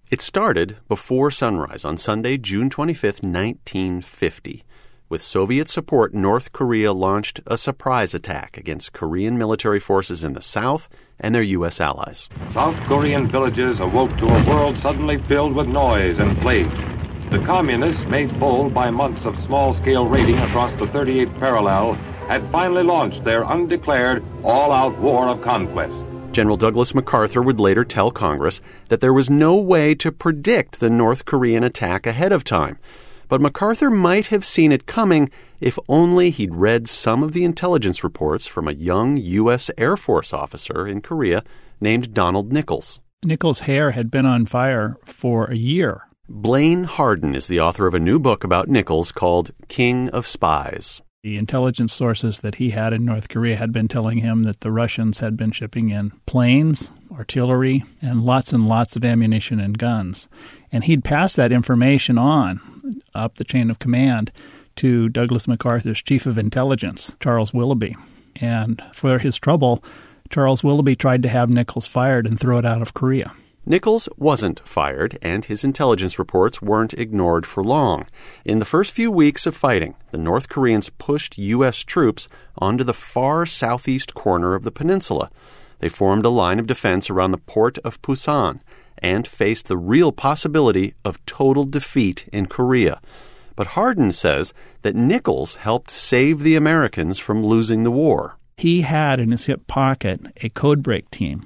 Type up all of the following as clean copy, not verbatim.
It started before sunrise on Sunday, June 25, 1950. With Soviet support, North Korea launched a surprise attack against Korean military forces in the south and their U.S. allies. South Korean villages awoke to a world suddenly filled with noise and plague. The communists, made bold by months of small-scale raiding across the 38th parallel, had finally launched their undeclared, all-out war of conquest. General Douglas MacArthur would later tell Congress that there was no way to predict the North Korean attack ahead of time. But MacArthur might have seen it coming if only he'd read some of the intelligence reports from a young U.S. Air Force officer in Korea named Donald Nichols. Nichols' hair had been on fire for a year. Blaine Harden is the author of a new book about Nichols called King of Spies. The intelligence sources that he had in North Korea had been telling him that the Russians had been shipping in planes, artillery, and lots of ammunition and guns. And he'd passed that information on up the chain of command to Douglas MacArthur's chief of intelligence, Charles Willoughby. And for his trouble, Charles Willoughby tried to have Nichols fired and throw it out of Korea. Nichols wasn't fired, and his intelligence reports weren't ignored for long. In the first few weeks of fighting, the North Koreans pushed U.S. troops onto the far southeast corner of the peninsula. They formed a line of defense around the port of Pusan and faced the real possibility of total defeat in Korea. But Harden says that Nichols helped save the Americans from losing the war. He had in his hip pocket a code break team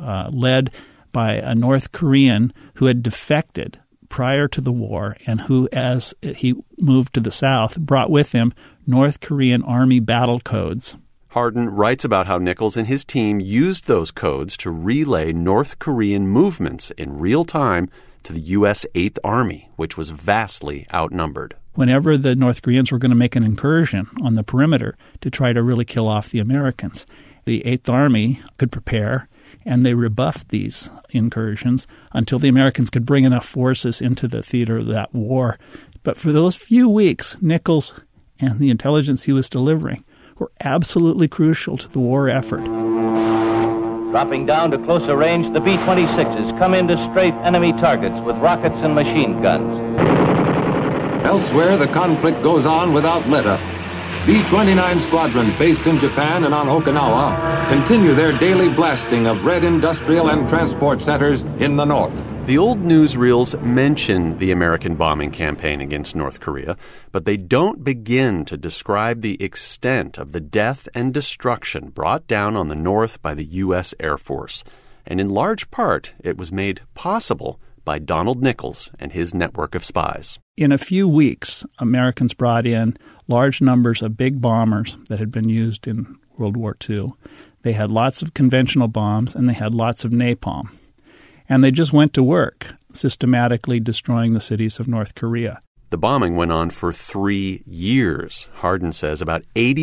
led by a North Korean who had defected prior to the war and who, as he moved to the south, brought with him North Korean Army battle codes. Harden writes about how Nichols and his team used those codes to relay North Korean movements in real time to the U.S. 8th Army, which was vastly outnumbered. Whenever the North Koreans were going to make an incursion on the perimeter to try to really kill off the Americans, the 8th Army could prepare, and they rebuffed these incursions until the Americans could bring enough forces into the theater of that war. But for those few weeks, Nichols and the intelligence he was delivering were absolutely crucial to the war effort. Dropping down to closer range, the B-26s come into strafe enemy targets with rockets and machine guns. Elsewhere, the conflict goes on without let-up. B-29 squadrons based in Japan and on Okinawa continue their daily blasting of red industrial and transport centers in the north. The old newsreels mention the American bombing campaign against North Korea, but they don't begin to describe the extent of the death and destruction brought down on the North by the U.S. Air Force. And in large part, it was made possible by Donald Nichols and his network of spies. In a few weeks, Americans brought in large numbers of big bombers that had been used in World War II. They had lots of conventional bombs, and they had lots of napalm. And they just went to work, systematically destroying the cities of North Korea. The bombing went on for 3 years. Harden says about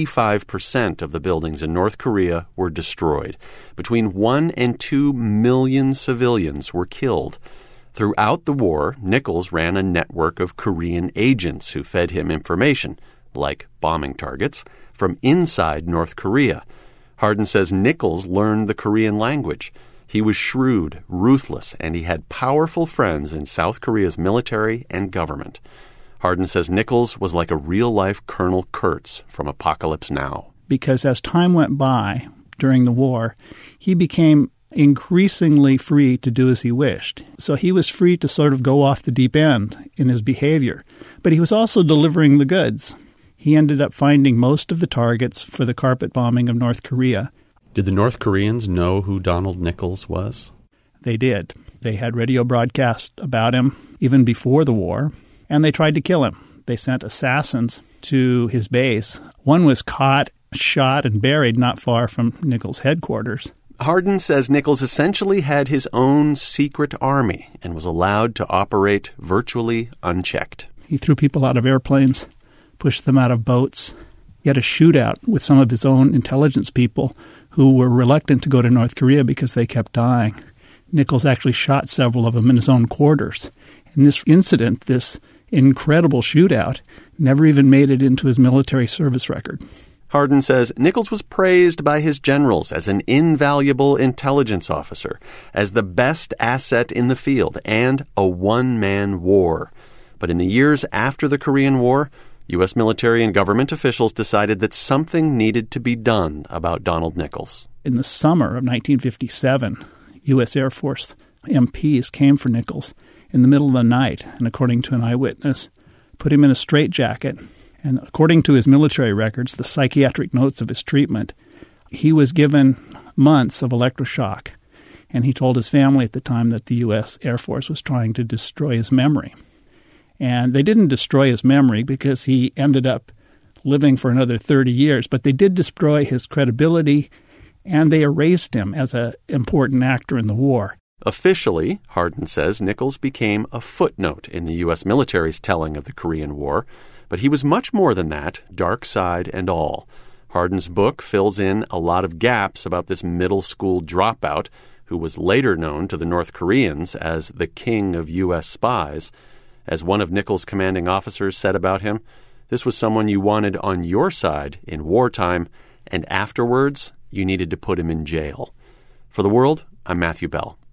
85% of the buildings in North Korea were destroyed. Between 1 and 2 million civilians were killed. Throughout the war, Nichols ran a network of Korean agents who fed him information, like bombing targets, from inside North Korea. Harden says Nichols learned the Korean language. He was shrewd, ruthless, and he had powerful friends in South Korea's military and government. Harden says Nichols was like a real-life Colonel Kurtz from Apocalypse Now. Because as time went by during the war, he became increasingly free to do as he wished. So he was free to sort of go off the deep end in his behavior. But he was also delivering the goods. He ended up finding most of the targets for the carpet bombing of North Korea. Did the North Koreans know who Donald Nichols was? They did. They had radio broadcasts about him even before the war, and they tried to kill him. They sent assassins to his base. One was caught, shot, and buried not far from Nichols' headquarters. Harden says Nichols essentially had his own secret army and was allowed to operate virtually unchecked. He threw people out of airplanes, pushed them out of boats. He had a shootout with some of his own intelligence people who were reluctant to go to North Korea because they kept dying. Nichols actually shot several of them in his own quarters. And this incident, this incredible shootout, never even made it into his military service record. Hardin says Nichols was praised by his generals as an invaluable intelligence officer, as the best asset in the field, and a one-man war. But in the years after the Korean War, U.S. military and government officials decided that something needed to be done about Donald Nichols. In the summer of 1957, U.S. Air Force MPs came for Nichols in the middle of the night, and according to an eyewitness, put him in a straitjacket. And according to his military records, the psychiatric notes of his treatment, he was given months of electroshock. And he told his family at the time that the U.S. Air Force was trying to destroy his memory. And they didn't destroy his memory because he ended up living for another 30 years, but they did destroy his credibility, and they erased him as an important actor in the war. Officially, Hardin says, Nichols became a footnote in the U.S. military's telling of the Korean War, but he was much more than that, dark side and all. Hardin's book fills in a lot of gaps about this middle school dropout who was later known to the North Koreans as the king of U.S. spies. As one of Nichols' commanding officers said about him, this was someone you wanted on your side in wartime, and afterwards you needed to put him in jail. For The World, I'm Matthew Bell.